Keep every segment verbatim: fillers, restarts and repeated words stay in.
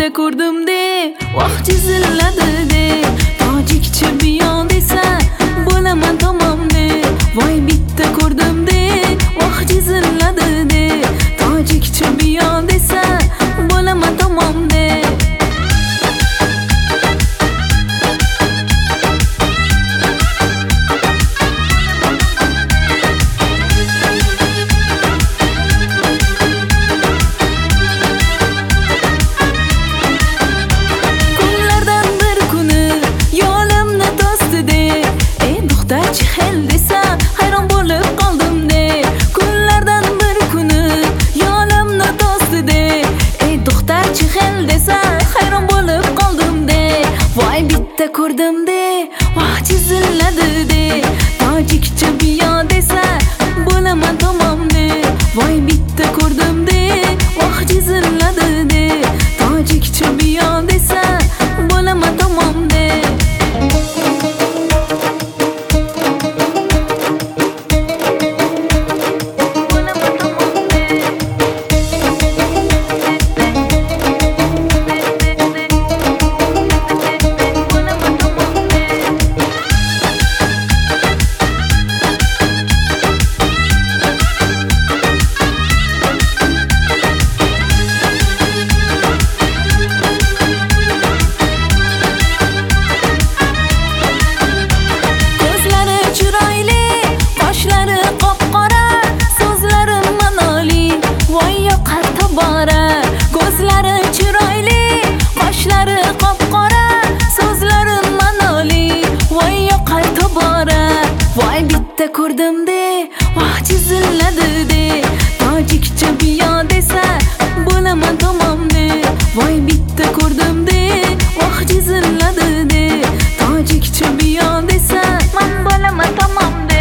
bitta ko'rdim-de, vaqt chiziladi-de. Tojikcha biyon desa, bo'laman tamom-de. Voy bitta ko'rdim-de, vaqt chiziladi-de. Tojikcha biyon desa, bo'laman tamom-de. Ko'rdim-de, vaqt chiziladi-de. Tojikcha biyon desa, bo'laman tamom-de. Voy bitta ko'rdim-de, vaqt chiziladi-de. Tojikcha biyon desa, bo'laman tamom-de. Voy bitta ko'rdim-de, vaqt chiziladi-de. Tojikcha biyon desa, bo'laman tamom-de. Voy bitta ko'rdim-de, vaqt chiziladi-de. Tojikcha biyon desa, men bo'laman tamom-de.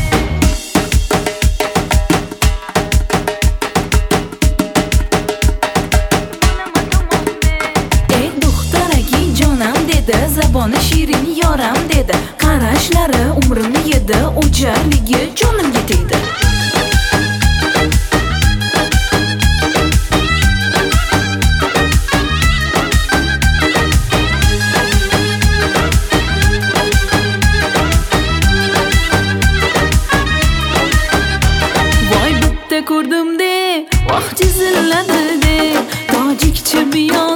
Ey do'xtaragi jonam dedi, zaboni shirin yoram dedi. Qarashlari umrimni yedi, o'jarligi jonimga tegdi. Voy bitta ko'rdim-de, vaqt chiziladi-de. Tojikcha biyon